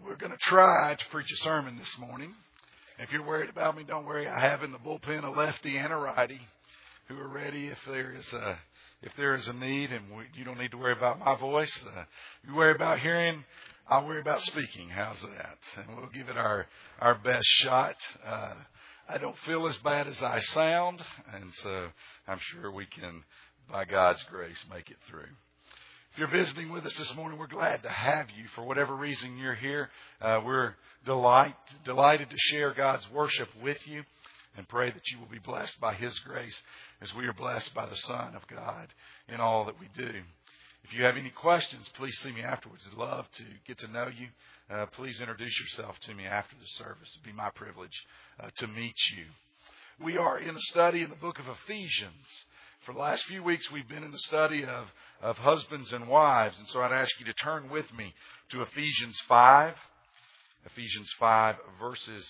We're going to try to preach a sermon this morning. If you're worried about me, don't worry. I have in the bullpen a lefty and a righty who are ready if there is a need, and you don't need to worry about my voice. You worry about hearing, I'll worry about speaking. How's that? And we'll give it our best shot. I don't feel as bad as I sound, and so I'm sure we can, by God's grace, make it through. If you're visiting with us this morning, we're glad to have you. For whatever reason you're here, we're delighted to share God's worship with you and pray that you will be blessed by His grace as we are blessed by the Son of God in all that we do. If you have any questions, please see me afterwards. I'd love to get to know you. Please introduce yourself to me after the service. It'd be my privilege to meet you. We are in a study in the book of Ephesians. For the last few weeks, we've been in the study of husbands and wives. And so I'd ask you to turn with me to Ephesians 5. Ephesians 5, verses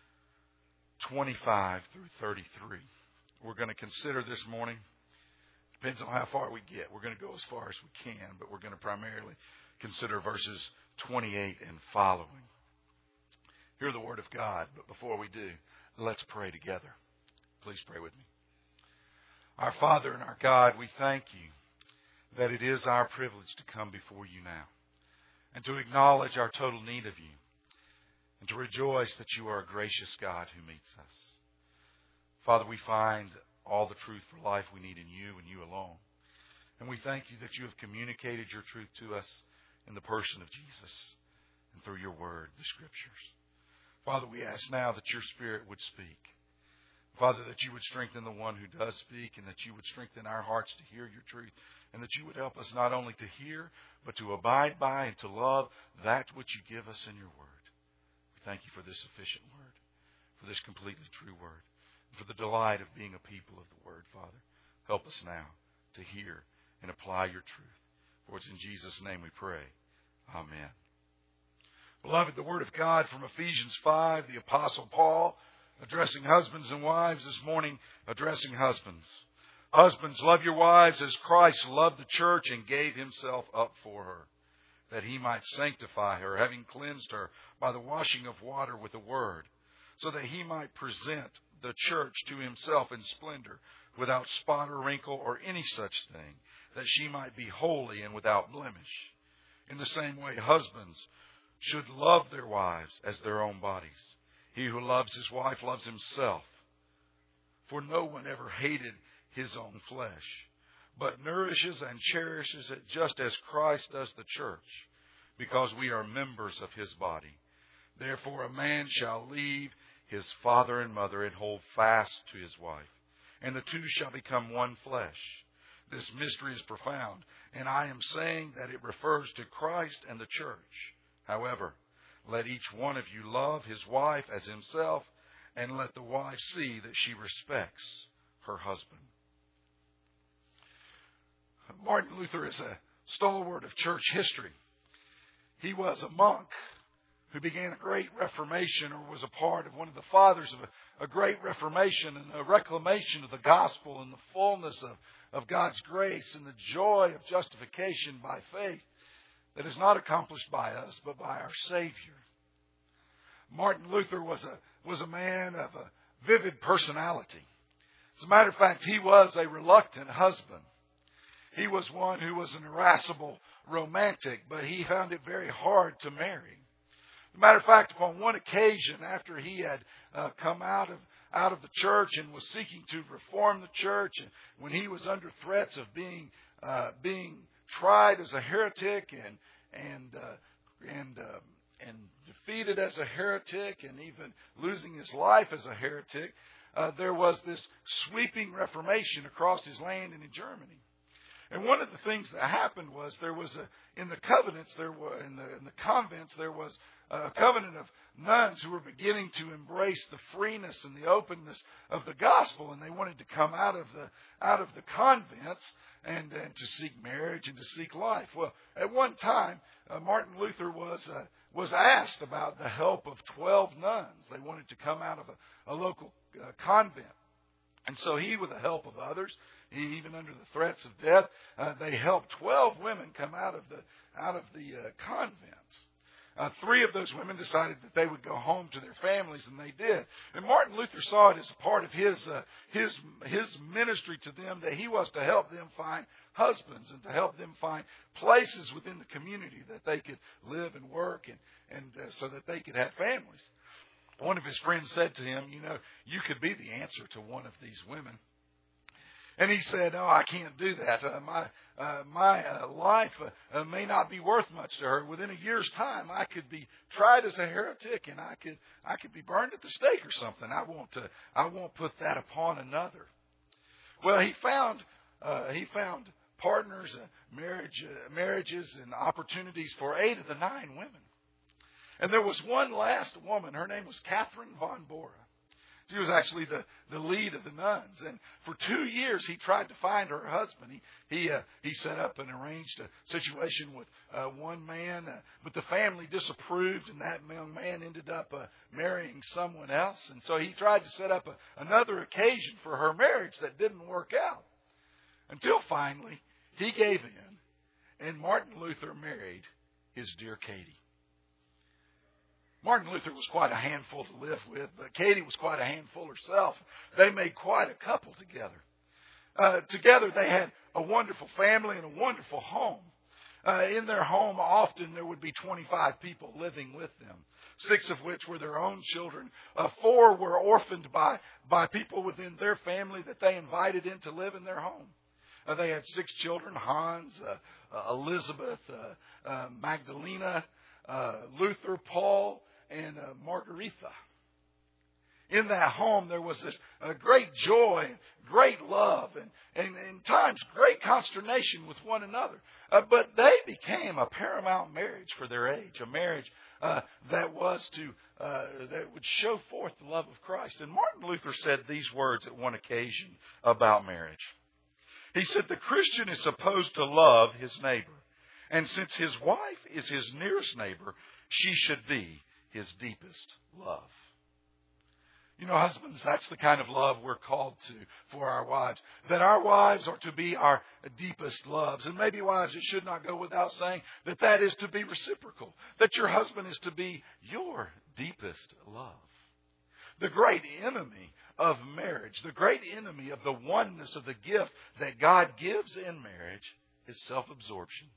25 through 33. We're going to consider this morning. Depends on how far we get. We're going to go as far as we can, but we're going to primarily consider verses 28 and following. Hear the Word of God, but before we do, let's pray together. Please pray with me. Our Father and our God, we thank you that it is our privilege to come before you now and to acknowledge our total need of you and to rejoice that you are a gracious God who meets us. Father, we find all the truth for life we need in you and you alone. And we thank you that you have communicated your truth to us in the person of Jesus and through your word, the Scriptures. Father, we ask now that your Spirit would speak. Father, that you would strengthen the one who does speak and that you would strengthen our hearts to hear your truth and that you would help us not only to hear but to abide by and to love that which you give us in your word. We thank you for this sufficient word, for this completely true word, and for the delight of being a people of the word, Father. Help us now to hear and apply your truth. For it's in Jesus' name we pray. Amen. Beloved, the word of God from Ephesians 5, the Apostle Paul, addressing husbands and wives this morning, addressing husbands. Husbands, love your wives as Christ loved the church and gave himself up for her, that he might sanctify her, having cleansed her by the washing of water with the word, so that he might present the church to himself in splendor, without spot or wrinkle or any such thing, that she might be holy and without blemish. In the same way, husbands should love their wives as their own bodies. He who loves his wife loves himself. For no one ever hated his own flesh, but nourishes and cherishes it just as Christ does the church, because we are members of his body. Therefore a man shall leave his father and mother and hold fast to his wife, and the two shall become one flesh. This mystery is profound, and I am saying that it refers to Christ and the church. However, let each one of you love his wife as himself, and let the wife see that she respects her husband. Martin Luther is a stalwart of church history. He was a monk who began a great reformation, or was a part of one of the fathers of a great reformation and a reclamation of the gospel and the fullness of God's grace and the joy of justification by faith that is not accomplished by us, but by our Savior. Martin Luther was a man of a vivid personality. As a matter of fact, he was a reluctant husband. He was one who was an irascible romantic, but he found it very hard to marry. As a matter of fact, upon one occasion, after he had come out of the church and was seeking to reform the church, and when he was under threats of being tried as a heretic and defeated as a heretic and even losing his life as a heretic, there was this sweeping reformation across his land and in Germany. And one of the things that happened was there was in the convents there was a covenant of nuns who were beginning to embrace the freeness and the openness of the gospel, and they wanted to come out of the convents and to seek marriage and to seek life. Well, at one time, Martin Luther was asked about the help of 12 nuns. They wanted to come out of a local convent. And so he, with the help of others, even under the threats of death, they helped 12 women come out of the convents. Three of those women decided that they would go home to their families, and they did. And Martin Luther saw it as a part of his ministry to them, that he was to help them find husbands and to help them find places within the community that they could live and work and so that they could have families. One of his friends said to him, you could be the answer to one of these women. And he said, "No, I can't do that. My life may not be worth much to her. Within a year's time, I could be tried as a heretic, and I could be burned at the stake or something. I won't put that upon another." Well, he found partners, marriages, and opportunities for 8 of the 9 women. And there was one last woman. Her name was Catherine von Bora. She was actually the lead of the nuns. And for 2 years, he tried to find her husband. He set up and arranged a situation with one man, but the family disapproved, and that young man ended up marrying someone else. And so he tried to set up another occasion for her marriage that didn't work out. Until finally, he gave in, and Martin Luther married his dear Katie. Martin Luther was quite a handful to live with, but Katie was quite a handful herself. They made quite a couple together. Together they had a wonderful family and a wonderful home. In their home, often there would be 25 people living with them, 6 of which were their own children. 4 were orphaned by people within their family that they invited in to live in their home. They had 6 children: Hans, Elizabeth, Magdalena, Luther, Paul, and Margaretha. In that home, there was this great joy, great love, and in times great consternation with one another. But they became a paramount marriage for their age, a marriage that would show forth the love of Christ. And Martin Luther said these words at one occasion about marriage. He said, "The Christian is supposed to love his neighbor, and since his wife is his nearest neighbor, she should be his deepest love." Husbands, that's the kind of love we're called to for our wives. That our wives are to be our deepest loves. And maybe, wives, it should not go without saying that is to be reciprocal. That your husband is to be your deepest love. The great enemy of marriage, the great enemy of the oneness of the gift that God gives in marriage is self-absorption.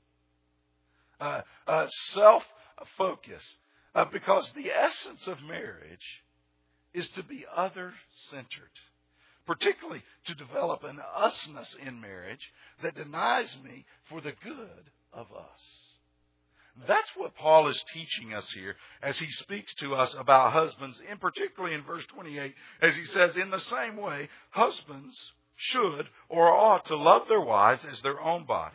Self-focus. Because the essence of marriage is to be other-centered. Particularly to develop an usness in marriage that denies me for the good of us. That's what Paul is teaching us here as he speaks to us about husbands, and particularly in verse 28, as he says, "In the same way, husbands should or ought to love their wives as their own body."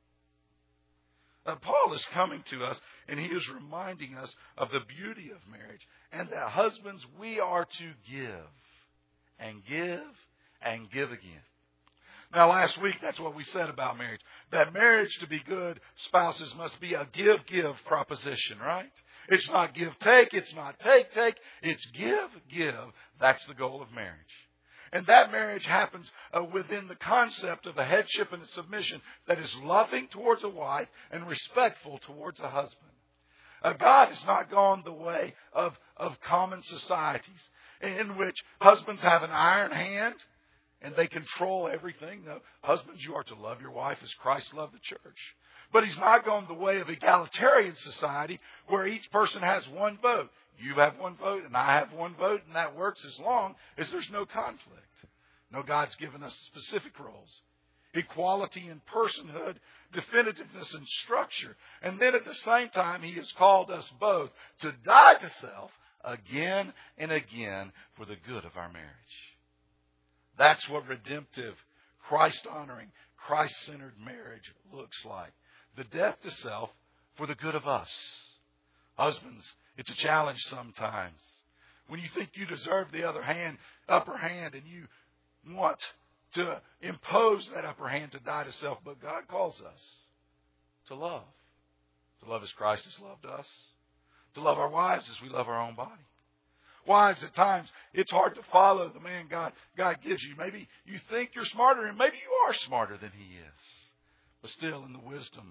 Paul is coming to us, and he is reminding us of the beauty of marriage, and that husbands, we are to give and give and give again. Now, last week, that's what we said about marriage. That marriage, to be good, spouses must be a give-give proposition, right? It's not give-take, it's not take-take, it's give-give. That's the goal of marriage. And that marriage happens within the concept of a headship and a submission that is loving towards a wife and respectful towards a husband. God has not gone the way of common societies in which husbands have an iron hand and they control everything. No, husbands, you are to love your wife as Christ loved the church. But He's not gone the way of egalitarian society where each person has one vote. You have one vote and I have one vote, and that works as long as there's no conflict. No, God's given us specific roles. Equality in personhood, definitiveness in structure. And then at the same time, He has called us both to die to self again and again for the good of our marriage. That's what redemptive, Christ-honoring, Christ-centered marriage looks like. The death to self for the good of us. Husbands, it's a challenge sometimes. When you think you deserve the upper hand, and you want to impose that upper hand to die to self, but God calls us to love. To love as Christ has loved us. To love our wives as we love our own body. Wives, at times, it's hard to follow the man God gives you. Maybe you think you're smarter, and maybe you are smarter than He is. But still, in the wisdom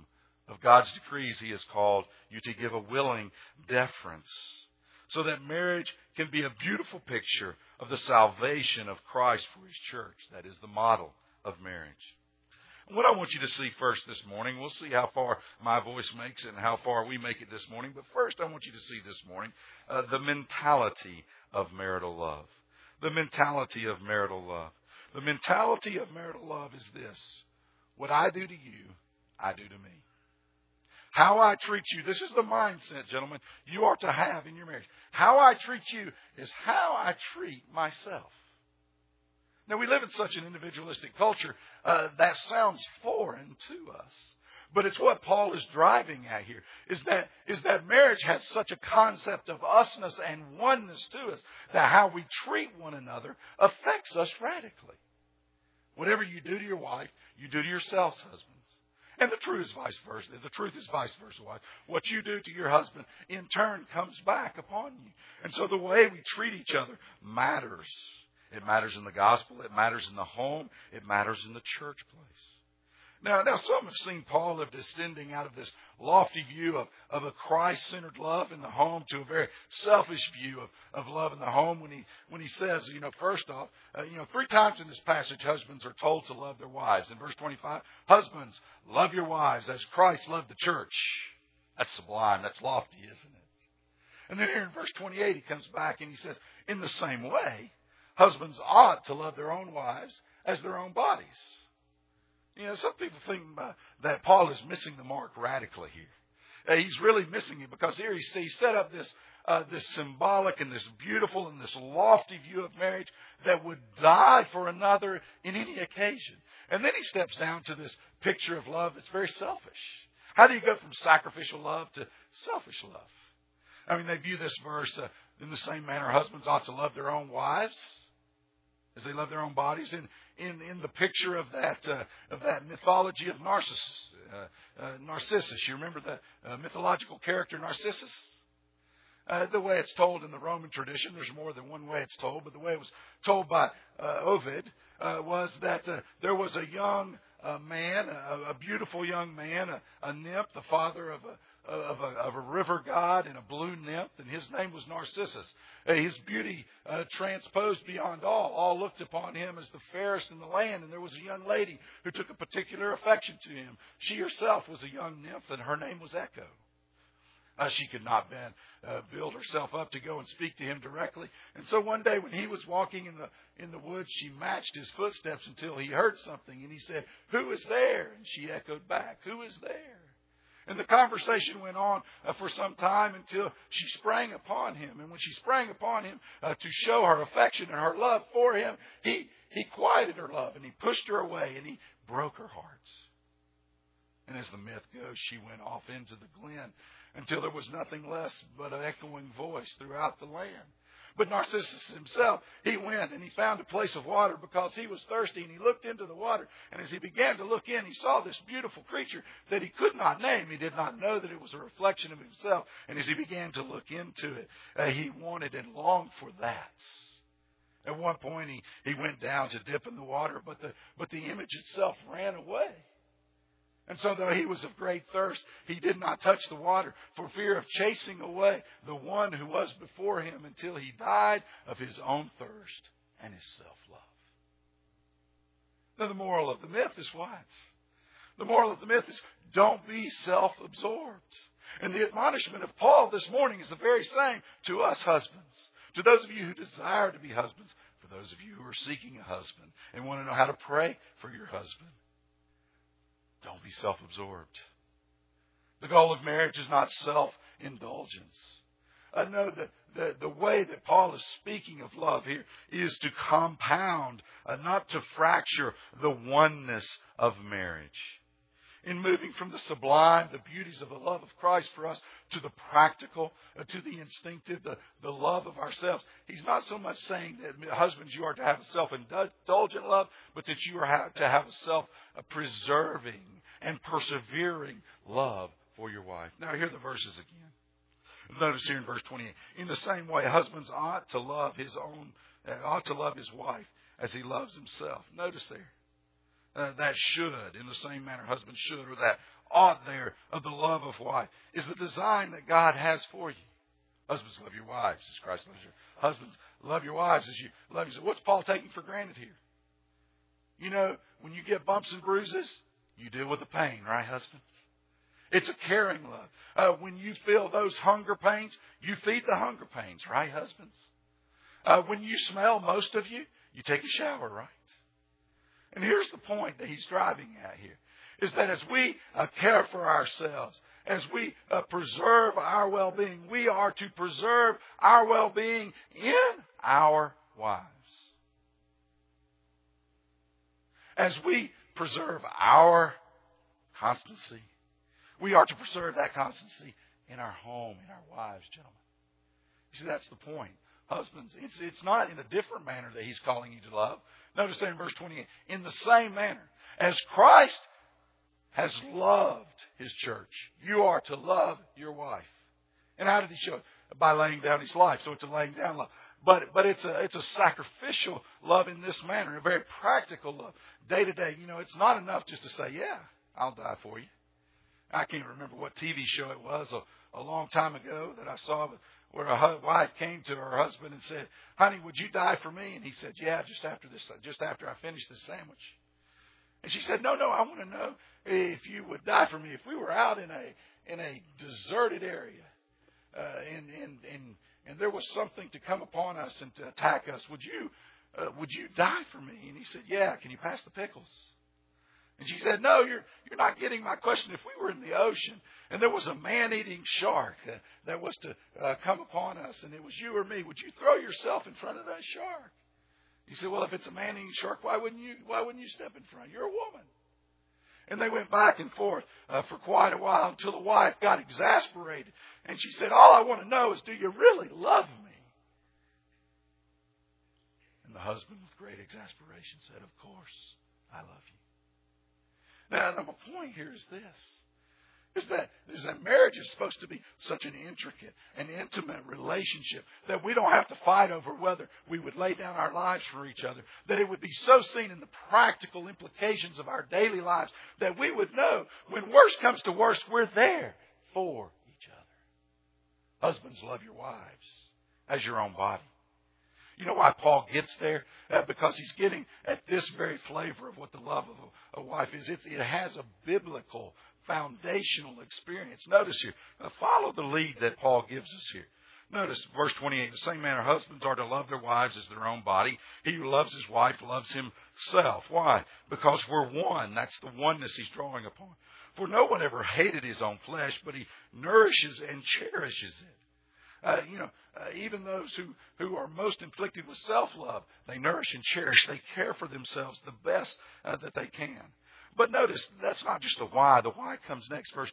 of God's decrees, He has called you to give a willing deference, so that marriage can be a beautiful picture of the salvation of Christ for His church. That is the model of marriage. What I want you to see first this morning, we'll see how far my voice makes it and how far we make it this morning. But first I want you to see this morning the mentality of marital love. The mentality of marital love. The mentality of marital love is this: what I do to you, I do to me. How I treat you, this is the mindset, gentlemen, you are to have in your marriage. How I treat you is how I treat myself. Now, we live in such an individualistic culture that sounds foreign to us. But it's what Paul is driving at here, is that marriage has such a concept of usness and oneness to us that how we treat one another affects us radically. Whatever you do to your wife, you do to yourselves, husbands. And the truth is vice versa. The truth is vice versa, wife. What you do to your husband, in turn, comes back upon you. And so the way we treat each other matters. It matters in the gospel. It matters in the home. It matters in the church place. Now, some have seen Paul of descending out of this lofty view of a Christ-centered love in the home to a very selfish view of love in the home when he says, first off, 3 times in this passage, husbands are told to love their wives. In verse 25, husbands, love your wives as Christ loved the church. That's sublime. That's lofty, isn't it? And then here in verse 28, he comes back and he says, in the same way, husbands ought to love their own wives as their own bodies. Some people think that Paul is missing the mark radically here. He's really missing it because here he set up this symbolic and this beautiful and this lofty view of marriage that would die for another in any occasion. And then he steps down to this picture of love that's very selfish. How do you go from sacrificial love to selfish love? They view this verse in the same manner husbands ought to love their own wives as they love their own bodies. In the picture of that mythology of Narcissus. Narcissus, you remember the mythological character Narcissus? The way it's told in the Roman tradition, there's more than one way it's told, but the way it was told by Ovid was that there was a young man, a beautiful young man, a nymph, the father of a river god and a blue nymph, and his name was Narcissus. His beauty transposed beyond all. All looked upon him as the fairest in the land, and there was a young lady who took a particular affection to him. She herself was a young nymph, and her name was Echo. She could not build herself up to go and speak to him directly. And so one day when he was walking in the woods, she matched his footsteps until he heard something. And he said, "Who is there?" And she echoed back, "Who is there?" And the conversation went on for some time until she sprang upon him. And when she sprang upon him to show her affection and her love for him, he quieted her love and he pushed her away and he broke her heart. And as the myth goes, she went off into the glen until there was nothing less but an echoing voice throughout the land. But Narcissus himself, he went and he found a place of water because he was thirsty, and he looked into the water. And as he began to look in, he saw this beautiful creature that he could not name. He did not know that it was a reflection of himself. And as he began to look into it, he wanted and longed for that. At one point, he went down to dip in the water, but the image itself ran away. And so though he was of great thirst, he did not touch the water for fear of chasing away the one who was before him until he died of his own thirst and his self-love. Now the moral of the myth is what? The moral of the myth is don't be self-absorbed. And the admonishment of Paul this morning is the very same to us husbands. To those of you who desire to be husbands, for those of you who are seeking a husband and want to know how to pray for your husband. Don't be self-absorbed. The goal of marriage is not self-indulgence. No, the way that Paul is speaking of love here is to compound, not to fracture the oneness of marriage. In moving from the sublime, the beauties of the love of Christ for us, to the practical, to the instinctive, the love of ourselves. He's not so much saying that, husbands, you are to have a self-indulgent love, but that you are to have a self-preserving and persevering love for your wife. Now, here are the verses again. Notice here in verse 28. In the same way, husbands ought to love his wife as he loves himself. Notice there. That should, in the same manner, husbands should, or that ought there of the love of wife is the design that God has for you. Husbands, love your wives as Christ loves you. Husbands, love your wives as you love yourself. What's Paul taking for granted here? You know, when you get bumps and bruises, you deal with the pain, right, husbands? It's a caring love. When you feel those hunger pains, you feed the hunger pains, right, husbands? When you smell, most of you, you take a shower, right? And here's the point that he's driving at here, is that as we care for ourselves, as we preserve our well-being, we are to preserve our well-being in our wives. As we preserve our constancy, we are to preserve that constancy in our home, in our wives, gentlemen. You see, that's the point. Husbands, it's not in a different manner that he's calling you to love. Notice there in verse 28, in the same manner as Christ has loved His church, you are to love your wife. And how did He show it? By laying down His life. So it's a laying down love. But it's a sacrificial love in this manner, a very practical love. Day to day, you know, it's not enough just to say, yeah, I'll die for you. I can't remember what TV show it was a long time ago that I saw where a wife came to her husband and said, honey, would you die for me? And he said, yeah, just after I finish this sandwich. And she said, no, I want to know if you would die for me. If we were out in a deserted area and there was something to come upon us and to attack us, would you die for me? And he said, yeah, can you pass the pickles? And she said, no, you're not getting my question. If we were in the ocean and there was a man-eating shark that was to come upon us and it was you or me, would you throw yourself in front of that shark? He said, well, if it's a man-eating shark, why wouldn't you step in front? You're a woman. And they went back and forth for quite a while until the wife got exasperated. And she said, all I want to know is, do you really love me? And the husband, with great exasperation, said, of course, I love you. Now, my point here is this, is that marriage is supposed to be such an intricate and intimate relationship that we don't have to fight over whether we would lay down our lives for each other, that it would be so seen in the practical implications of our daily lives that we would know when worse comes to worse, we're there for each other. Husbands, love your wives as your own body. You know why Paul gets there? Because he's getting at this very flavor of what the love of a wife is. It has a biblical, foundational experience. Notice here, follow the lead that Paul gives us here. Notice verse 28, in the same manner, husbands are to love their wives as their own body. He who loves his wife loves himself. Why? Because we're one. That's the oneness he's drawing upon. For no one ever hated his own flesh, but he nourishes and cherishes it. Even those who are most inflicted with self-love, they nourish and cherish. They care for themselves the best that they can. But notice, that's not just the why. The why comes next, verse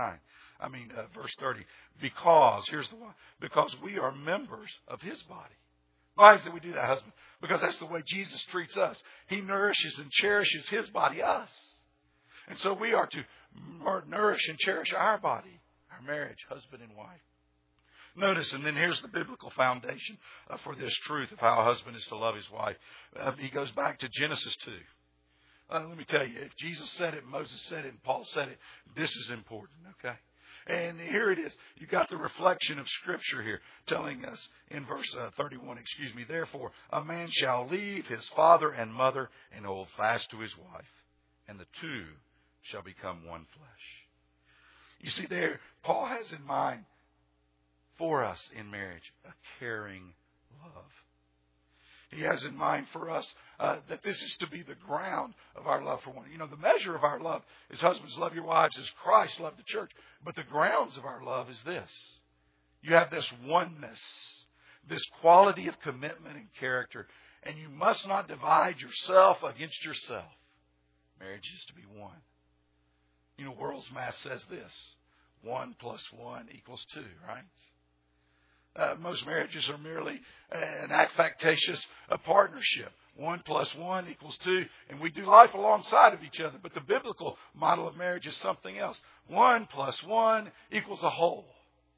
30. Because, here's the why. Because we are members of His body. Why is it we do that, husband? Because that's the way Jesus treats us. He nourishes and cherishes His body, us. And so we are to nourish and cherish our body, our marriage, husband and wife. Notice, and then here's the biblical foundation for this truth of how a husband is to love his wife. He goes back to Genesis 2. Let me tell you, if Jesus said it, Moses said it, and Paul said it, this is important, okay? And here it is. You've got the reflection of Scripture here telling us in verse 31, therefore, a man shall leave his father and mother and hold fast to his wife, and the two shall become one flesh. You see there, Paul has in mind for us in marriage a caring love. He has in mind for us that this is to be the ground of our love for one. You know, the measure of our love is husbands love your wives as Christ loved the church. But the grounds of our love is this. You have this oneness, this quality of commitment and character, and you must not divide yourself against yourself. Marriage is to be one. You know, world's math says this. 1 plus 1 equals 2, right? Most marriages are merely an affectatious partnership. 1 plus 1 equals 2, and we do life alongside of each other. But the biblical model of marriage is something else. 1 plus 1 equals a whole.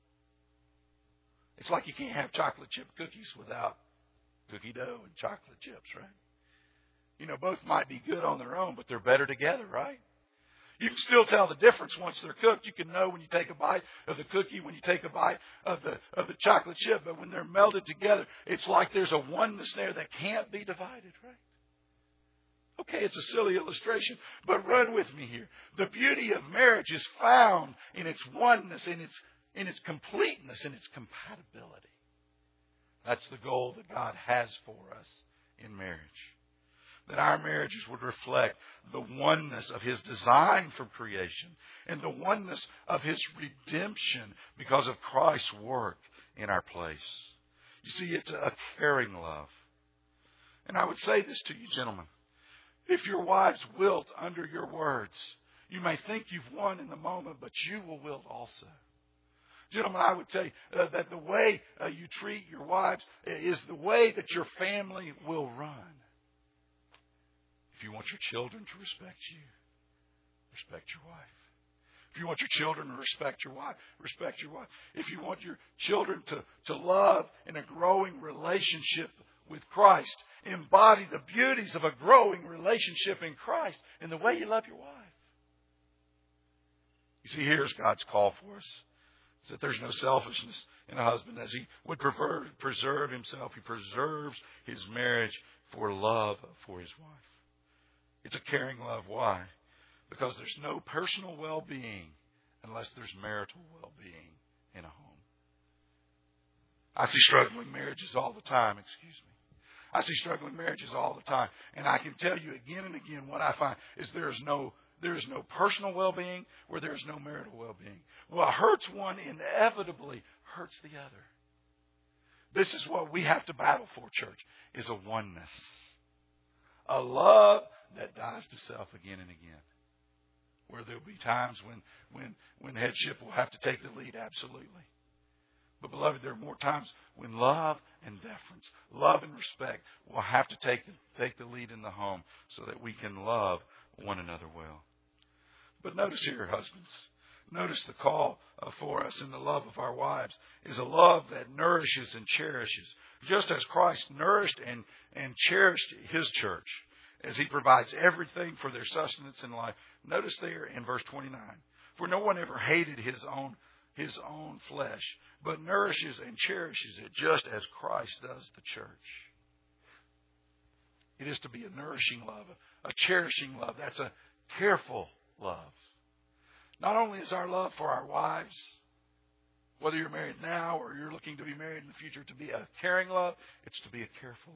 It's like you can't have chocolate chip cookies without cookie dough and chocolate chips, right? You know, both might be good on their own, but they're better together, right? You can still tell the difference once they're cooked. You can know when you take a bite of the cookie, when you take a bite of the chocolate chip. But when they're melded together, it's like there's a oneness there that can't be divided, right? Okay, it's a silly illustration, but run with me here. The beauty of marriage is found in its oneness, in its completeness, in its compatibility. That's the goal that God has for us in marriage. That our marriages would reflect the oneness of His design from creation and the oneness of His redemption because of Christ's work in our place. You see, it's a caring love. And I would say this to you, gentlemen. If your wives wilt under your words, you may think you've won in the moment, but you will wilt also. Gentlemen, I would tell you that the way you treat your wives is the way that your family will run. If you want your children to respect you, respect your wife. If you want your children to respect your wife, respect your wife. If you want your children to love in a growing relationship with Christ, embody the beauties of a growing relationship in Christ in the way you love your wife. You see, here's God's call for us. Is that there's no selfishness in a husband as he would preserve himself. He preserves his marriage for love for his wife. It's a caring love. Why? Because there's no personal well-being unless there's marital well-being in a home. I see struggling marriages all the time. I see struggling marriages all the time. And I can tell you again and again what I find is there is no personal well-being where there is no marital well-being. What hurts one inevitably hurts the other. This is what we have to battle for, church, is a oneness. A love that dies to self again and again. Where there will be times when headship will have to take the lead, absolutely. But beloved, there are more times when love and deference, love and respect will have to take the lead in the home so that we can love one another well. But notice here, husbands, notice the call for us in the love of our wives is a love that nourishes and cherishes. Just as Christ nourished and cherished His church as He provides everything for their sustenance in life. Notice there in verse 29, for no one ever hated his own flesh, but nourishes and cherishes it just as Christ does the church. It is to be a nourishing love, a cherishing love. That's a careful love. Not only is our love for our wives, whether you're married now or you're looking to be married in the future, to be a caring love, it's to be a careful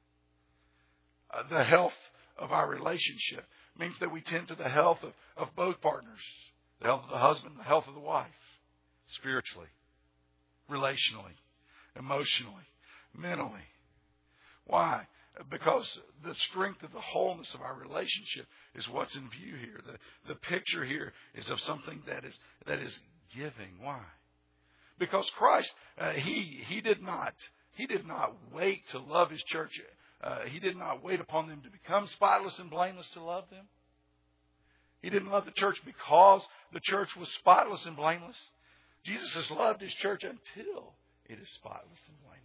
love. The health of our relationship means that we tend to the health of both partners. The health of the husband, the health of the wife. Spiritually, relationally, emotionally, mentally. Why? Because the strength of the wholeness of our relationship is what's in view here. The picture here is of something that is giving. Why? Because Christ, He did not wait to love His church. He did not wait upon them to become spotless and blameless to love them. He didn't love the church because the church was spotless and blameless. Jesus has loved His church until it is spotless and blameless.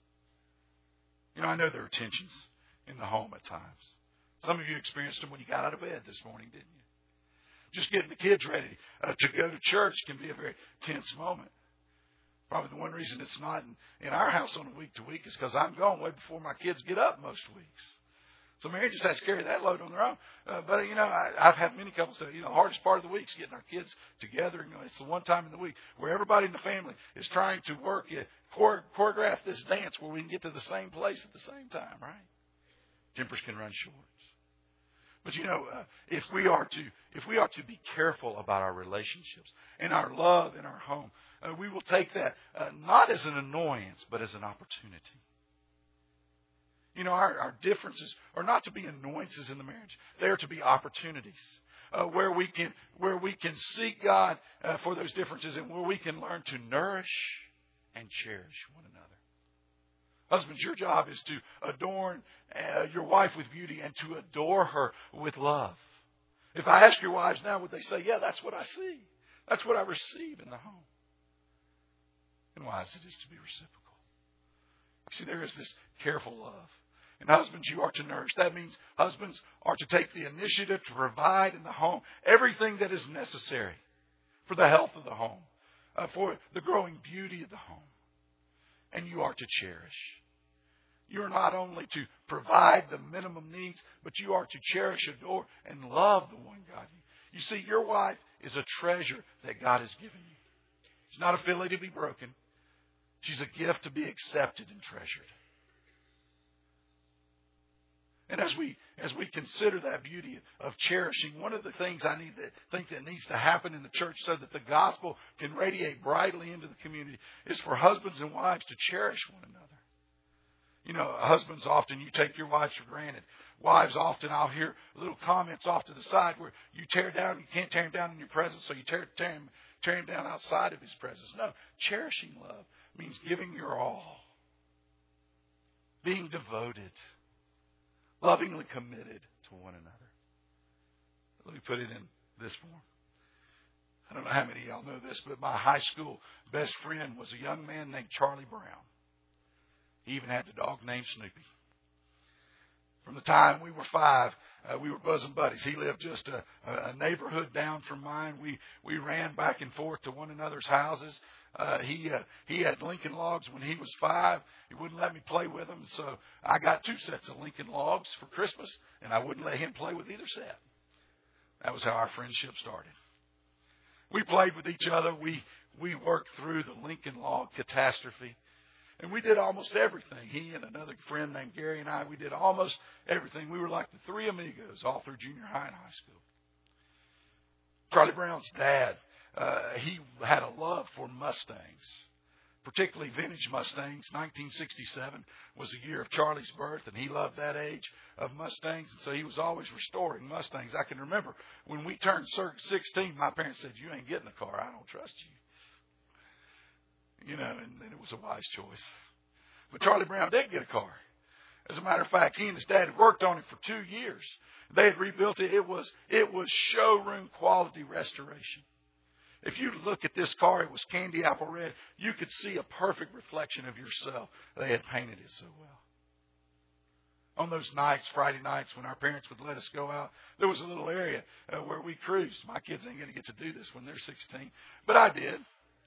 You know, I know there are tensions in the home at times. Some of you experienced them when you got out of bed this morning, didn't you? Just getting the kids ready to go to church can be a very tense moment. Probably the one reason it's not in our house on a week-to-week is because I'm gone way before my kids get up most weeks. So Mary just has to carry that load on their own. But, you know, I've had many couples say, you know, the hardest part of the week is getting our kids together. You know, it's the one time in the week where everybody in the family is trying to choreograph this dance where we can get to the same place at the same time, right? Tempers can run short. But, you know, if we are to be careful about our relationships and our love in our home, we will take that not as an annoyance, but as an opportunity. You know, our differences are not to be annoyances in the marriage. They are to be opportunities where we can seek God for those differences and where we can learn to nourish and cherish one another. Husbands, your job is to adorn your wife with beauty and to adore her with love. If I ask your wives now, would they say, yeah, that's what I see. That's what I receive in the home. And wives, it is to be reciprocal. You see, there is this careful love. And husbands, you are to nourish. That means husbands are to take the initiative to provide in the home everything that is necessary for the health of the home, for the growing beauty of the home. And you are to cherish. You are not only to provide the minimum needs, but you are to cherish, adore, and love the one God gave you. You see, your wife is a treasure that God has given you. She's not a filly to be broken. She's a gift to be accepted and treasured. And as we consider that beauty of cherishing, one of the things I think that needs to happen in the church so that the gospel can radiate brightly into the community is for husbands and wives to cherish one another. You know, husbands often, you take your wives for granted. Wives often, I'll hear little comments off to the side where you tear down, you can't tear him down in your presence, so you tear him down outside of his presence. No, cherishing love means giving your all, being devoted, lovingly committed to one another. Let me put it in this form. I don't know how many of y'all know this, but my high school best friend was a young man named Charlie Brown. He even had the dog named Snoopy. From the time we were 5, we were bosom buddies. He lived just a neighborhood down from mine. We ran back and forth to one another's houses. He had Lincoln Logs when he was 5. He wouldn't let me play with them, so I got 2 sets of Lincoln Logs for Christmas, and I wouldn't let him play with either set. That was how our friendship started. We played with each other. We worked through the Lincoln Log catastrophe. And we did almost everything. He and another friend named Gary and I, we did almost everything. We were like the 3 amigos all through junior high and high school. Charlie Brown's dad, he had a love for Mustangs, particularly vintage Mustangs. 1967 was the year of Charlie's birth, and he loved that age of Mustangs. And so he was always restoring Mustangs. I can remember when we turned 16, my parents said, "You ain't getting a car. I don't trust you." You know, and it was a wise choice. But Charlie Brown did get a car. As a matter of fact, he and his dad had worked on it for 2 years. They had rebuilt it. It was showroom quality restoration. If you look at this car, it was candy apple red. You could see a perfect reflection of yourself. They had painted it so well. On those nights, Friday nights, when our parents would let us go out, there was a little area where we cruised. My kids ain't going to get to do this when they're 16, but I did.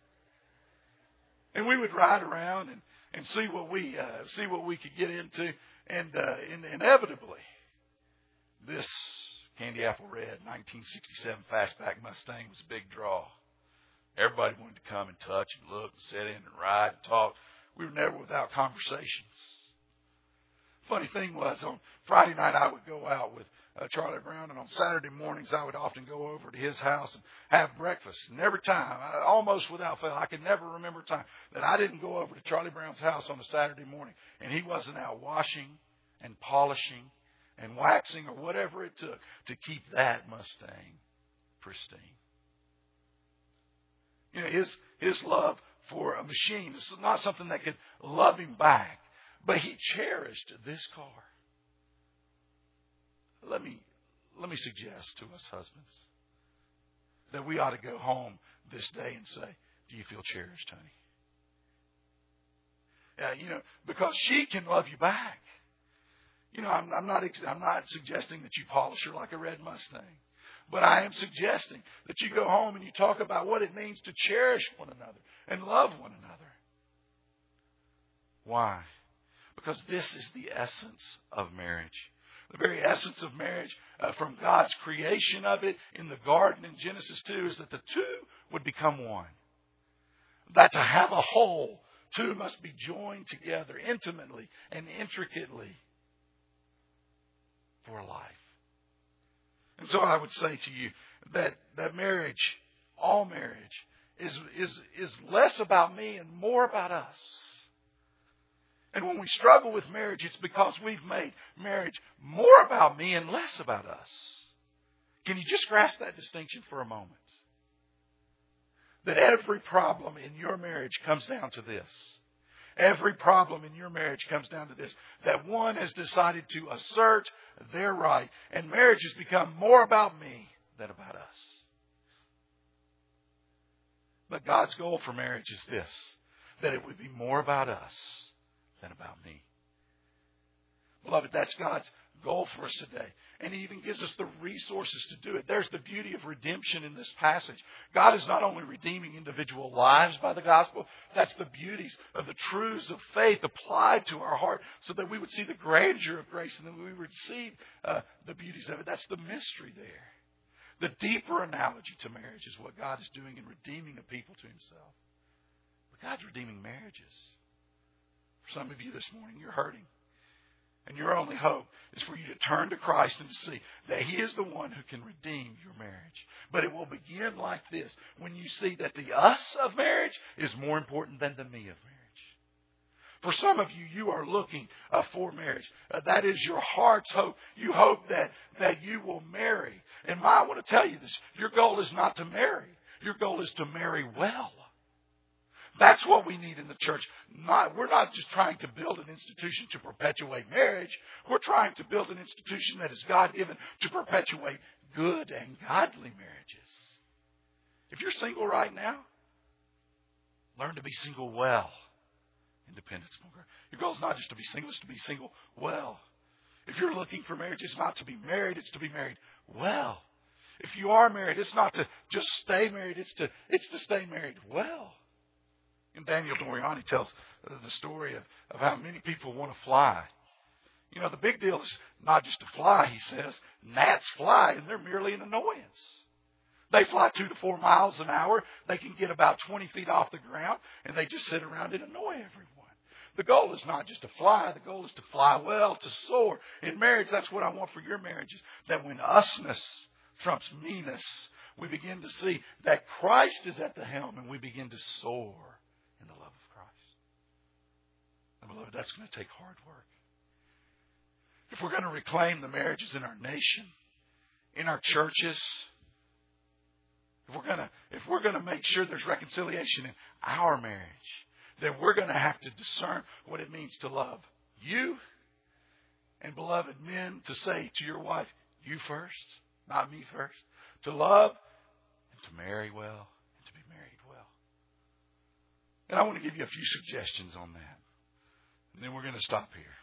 And we would ride around and see what we could get into, and inevitably, this candy apple red 1967 fastback Mustang was a big draw. Everybody wanted to come and touch and look and sit in and ride and talk. We were never without conversations. Funny thing was, on Friday night I would go out with Charlie Brown, and on Saturday mornings I would often go over to his house and have breakfast. And every time, almost without fail, I can never remember a time that I didn't go over to Charlie Brown's house on a Saturday morning and he wasn't out washing and polishing and waxing or whatever it took to keep that Mustang pristine. You know, his love for a machine is not something that could love him back, but he cherished this car. Let me suggest to us husbands that we ought to go home this day and say, "Do you feel cherished, honey?" Because she can love you back. You know, I'm not suggesting that you polish her like a red Mustang, but I am suggesting that you go home and you talk about what it means to cherish one another and love one another. Why? Because this is the essence of marriage. The very essence of marriage from God's creation of it in the garden in Genesis 2 is that the two would become one. That to have a whole, two must be joined together intimately and intricately for life. And so I would say to you that marriage, all marriage, is less about me and more about us. And when we struggle with marriage, it's because we've made marriage more about me and less about us. Can you just grasp that distinction for a moment? That every problem in your marriage comes down to this. Every problem in your marriage comes down to this. That one has decided to assert their right, and marriage has become more about me than about us. But God's goal for marriage is this, that it would be more about us than about me. Beloved, that's God's goal for us today. And He even gives us the resources to do it. There's the beauty of redemption in this passage. God is not only redeeming individual lives by the gospel, that's the beauties of the truths of faith applied to our heart so that we would see the grandeur of grace and then we would see the beauties of it. That's the mystery there. The deeper analogy to marriage is what God is doing in redeeming a people to Himself. But God's redeeming marriages. For some of you this morning, you're hurting. And your only hope is for you to turn to Christ and to see that He is the one who can redeem your marriage. But it will begin like this. When you see that the us of marriage is more important than the me of marriage. For some of you, you are looking for marriage. That is your heart's hope. You hope that you will marry. And I want to tell you this. Your goal is not to marry. Your goal is to marry well. That's what we need in the church. We're not just trying to build an institution to perpetuate marriage. We're trying to build an institution that is God-given to perpetuate good and godly marriages. If you're single right now, learn to be single well. Independence. Your goal is not just to be single, it's to be single well. If you're looking for marriage, it's not to be married, it's to be married well. If you are married, it's not to just stay married, it's to stay married well. And Daniel Doriani tells the story of how many people want to fly. You know, the big deal is not just to fly, he says. Gnats fly, and they're merely an annoyance. They fly 2 to 4 miles an hour. They can get about 20 feet off the ground, and they just sit around and annoy everyone. The goal is not just to fly. The goal is to fly well, to soar. In marriage, that's what I want for your marriages. That when usness trumps meanness, we begin to see that Christ is at the helm, and we begin to soar in the love of Christ. And beloved, that's going to take hard work. If we're going to reclaim the marriages in our nation, in our churches, if we're going to make sure there's reconciliation in our marriage, then we're going to have to discern what it means to love you. And beloved men, to say to your wife, you first, not me first. To love and to marry well and to be married well. And I want to give you a few suggestions on that. And then we're going to stop here.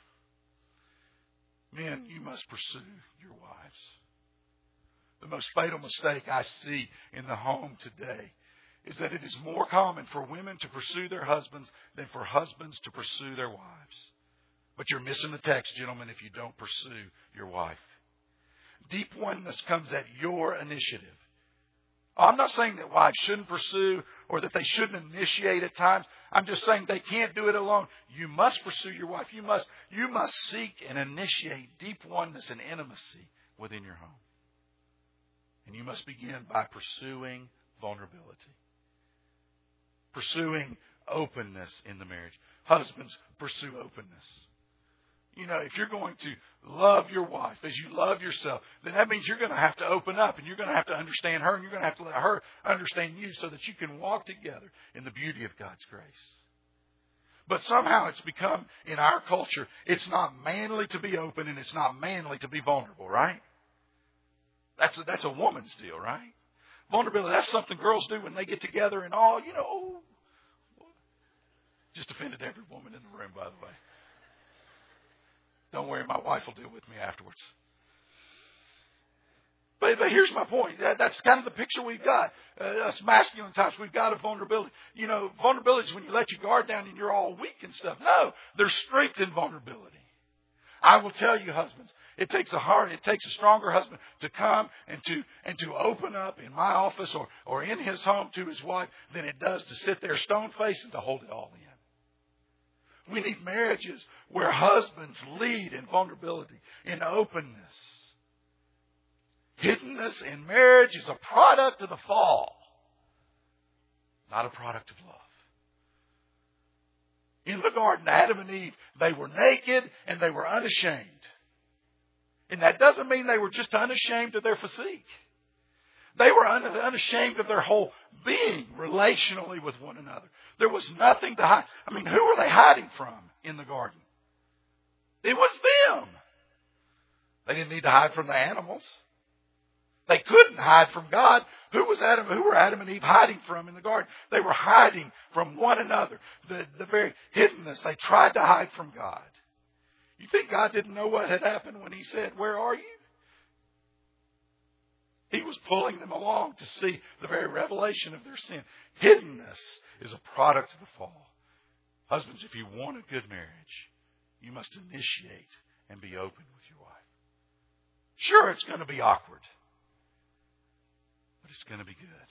Men, you must pursue your wives. The most fatal mistake I see in the home today is that it is more common for women to pursue their husbands than for husbands to pursue their wives. But you're missing the text, gentlemen, if you don't pursue your wife. Deep oneness comes at your initiative. I'm not saying that wives shouldn't pursue or that they shouldn't initiate at times. I'm just saying they can't do it alone. You must pursue your wife. You must seek and initiate deep oneness and intimacy within your home. And you must begin by pursuing vulnerability. Pursuing openness in the marriage. Husbands, pursue openness. You know, if you're going to love your wife as you love yourself, then that means you're going to have to open up and you're going to have to understand her and you're going to have to let her understand you so that you can walk together in the beauty of God's grace. But somehow it's become, in our culture, it's not manly to be open and it's not manly to be vulnerable, right? That's a woman's deal, right? Vulnerability, that's something girls do when they get together and all, you know. Just offended every woman in the room, by the way. Don't worry, my wife will deal with me afterwards. But here's my point. That's kind of the picture we've got. Us masculine types, we've got a vulnerability. You know, vulnerability is when you let your guard down and you're all weak and stuff. No, there's strength in vulnerability. I will tell you, husbands, it takes a stronger husband to come and to open up in my office or in his home to his wife than it does to sit there stone-faced and to hold it all in. We need marriages where husbands lead in vulnerability, in openness. Hiddenness in marriage is a product of the fall, not a product of love. In the garden, Adam and Eve, they were naked and they were unashamed. And that doesn't mean they were just unashamed of their physique. They were unashamed of their whole being relationally with one another. There was nothing to hide. I mean, who were they hiding from in the garden? It was them. They didn't need to hide from the animals. They couldn't hide from God. Who were Adam and Eve hiding from in the garden? They were hiding from one another. The very hiddenness. They tried to hide from God. You think God didn't know what had happened when He said, "Where are you?" He was pulling them along to see the very revelation of their sin. Hiddenness is a product of the fall. Husbands, if you want a good marriage, you must initiate and be open with your wife. Sure, it's going to be awkward, but it's going to be good.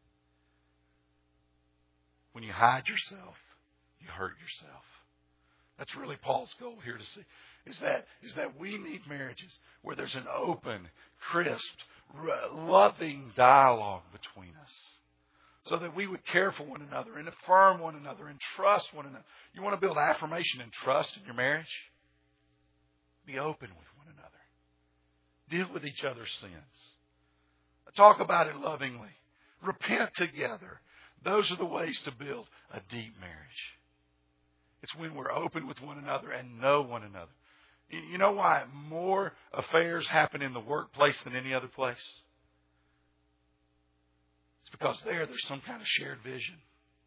When you hide yourself, you hurt yourself. That's really Paul's goal here to see. Is that we need marriages where there's an open, crisp, loving dialogue between us, so that we would care for one another and affirm one another and trust one another. You want to build affirmation and trust in your marriage? Be open with one another. Deal with each other's sins. Talk about it lovingly. Repent together. Those are the ways to build a deep marriage. It's when we're open with one another and know one another. You know why more affairs happen in the workplace than any other place? It's because there's some kind of shared vision.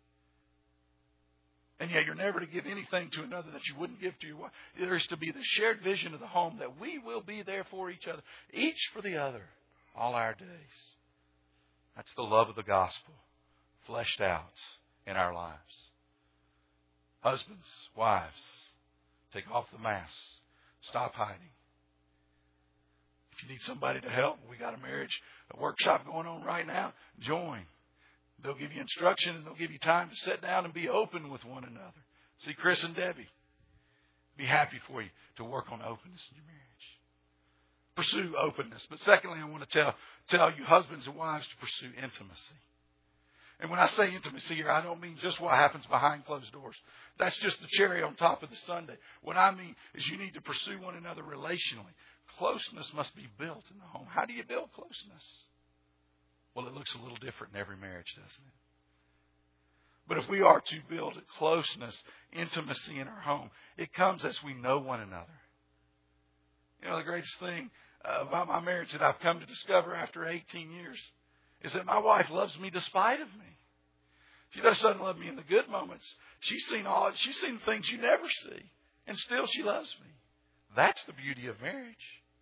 And yet you're never to give anything to another that you wouldn't give to your wife. There's to be the shared vision of the home that we will be there for each other, each for the other, all our days. That's the love of the gospel fleshed out in our lives. Husbands, wives, take off the masks. Stop hiding. If you need somebody to help, we got a workshop going on right now. Join. They'll give you instruction and they'll give you time to sit down and be open with one another. See Chris and Debbie. Be happy for you to work on openness in your marriage. Pursue openness. But secondly, I want to tell you husbands and wives to pursue intimacy. And when I say intimacy here, I don't mean just what happens behind closed doors. That's just the cherry on top of the sundae. What I mean is you need to pursue one another relationally. Closeness must be built in the home. How do you build closeness? Well, it looks a little different in every marriage, doesn't it? But if we are to build closeness, intimacy in our home, it comes as we know one another. You know, the greatest thing about my marriage that I've come to discover after 18 years is that my wife loves me despite of me. She doesn't love me in the good moments. She's seen things you never see, and still she loves me. That's the beauty of marriage.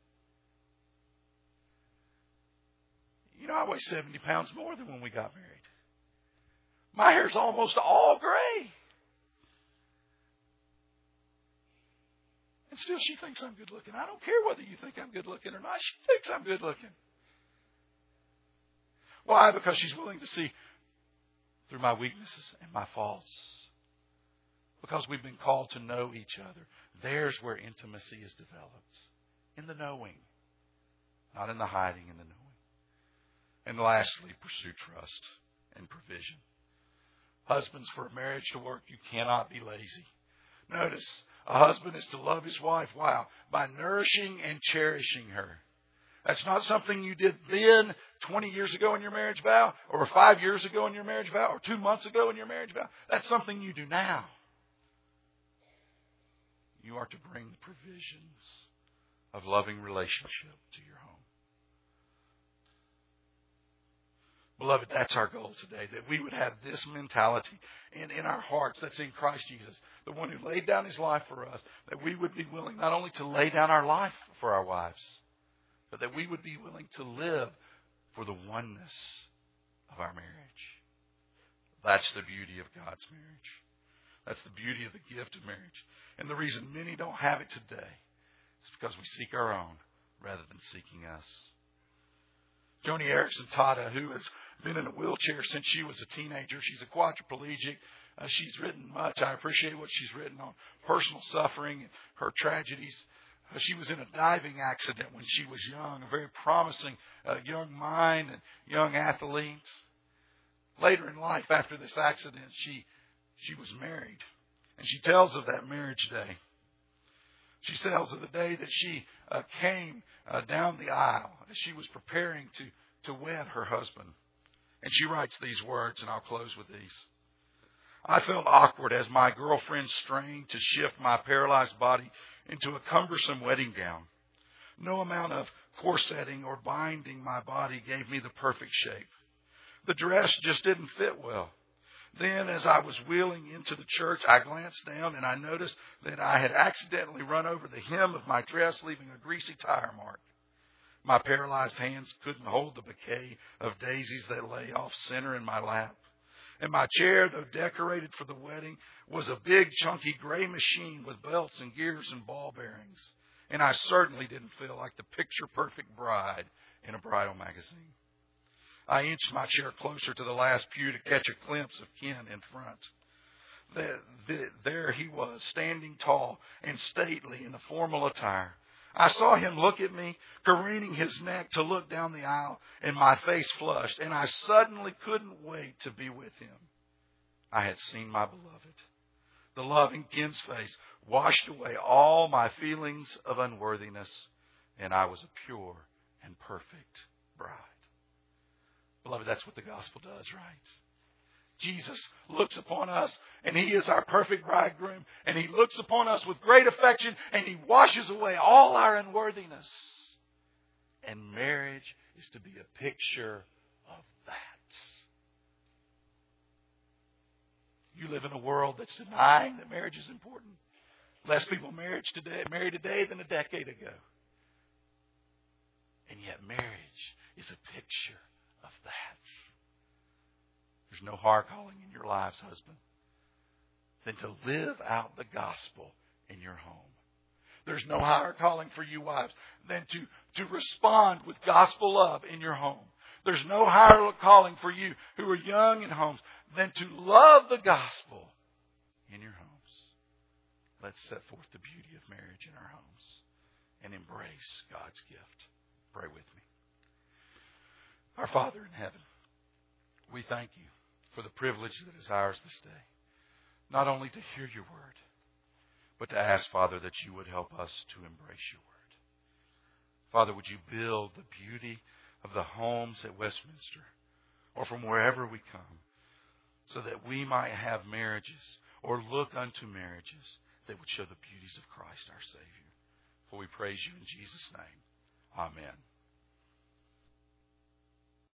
You know, I weigh 70 pounds more than when we got married. My hair's almost all gray. And still she thinks I'm good looking. I don't care whether you think I'm good looking or not. She thinks I'm good looking. Why? Because she's willing to see through my weaknesses and my faults. Because we've been called to know each other. There's where intimacy is developed. In the knowing. Not in the hiding, in the knowing. And lastly, pursue trust and provision. Husbands, for a marriage to work, you cannot be lazy. Notice, a husband is to love his wife. Wow. By nourishing and cherishing her. That's not something you did then, 20 years ago in your marriage vow, or 5 years ago in your marriage vow, or 2 months ago in your marriage vow. That's something you do now. You are to bring the provisions of loving relationship to your home. Beloved, that's our goal today, that we would have this mentality in our hearts that's in Christ Jesus, the one who laid down His life for us, that we would be willing not only to lay down our life for our wives, but that we would be willing to live for the oneness of our marriage. That's the beauty of God's marriage. That's the beauty of the gift of marriage. And the reason many don't have it today is because we seek our own rather than seeking us. Joni Eareckson Tada, who has been in a wheelchair since she was a teenager. She's a quadriplegic. She's written much. I appreciate what she's written on personal suffering and her tragedies. She was in a diving accident when she was young, a very promising young mind and young athlete. Later in life, after this accident, she was married. And she tells of that marriage day. She tells of the day that she came down the aisle as she was preparing to wed her husband. And she writes these words, and I'll close with these. I felt awkward as my girlfriend strained to shift my paralyzed body into a cumbersome wedding gown. No amount of corseting or binding my body gave me the perfect shape. The dress just didn't fit well. Then, as I was wheeling into the church, I glanced down and I noticed that I had accidentally run over the hem of my dress, leaving a greasy tire mark. My paralyzed hands couldn't hold the bouquet of daisies that lay off center in my lap. And my chair, though decorated for the wedding, was a big, chunky gray machine with belts and gears and ball bearings. And I certainly didn't feel like the picture-perfect bride in a bridal magazine. I inched my chair closer to the last pew to catch a glimpse of Ken in front. There he was, standing tall and stately in the formal attire. I saw him look at me, careening his neck to look down the aisle, and my face flushed, and I suddenly couldn't wait to be with him. I had seen my beloved. The love in Ken's face washed away all my feelings of unworthiness, and I was a pure and perfect bride. Beloved, that's what the gospel does, right? Jesus looks upon us, and He is our perfect bridegroom, and He looks upon us with great affection, and He washes away all our unworthiness. And marriage is to be a picture of that. You live in a world that's denying that marriage is important. Less people marry today than a decade ago. And yet marriage is a picture of that. There's no higher calling in your lives, husband, than to live out the gospel in your home. There's no higher calling for you wives than to respond with gospel love in your home. There's no higher calling for you who are young in homes than to love the gospel in your homes. Let's set forth the beauty of marriage in our homes and embrace God's gift. Pray with me. Our Father in heaven, we thank You for the privilege that is ours this day, not only to hear Your word, but to ask, Father, that You would help us to embrace Your word. Father, would You build the beauty of the homes at Westminster or from wherever we come so that we might have marriages or look unto marriages that would show the beauties of Christ our Savior. For we praise You in Jesus' name. Amen.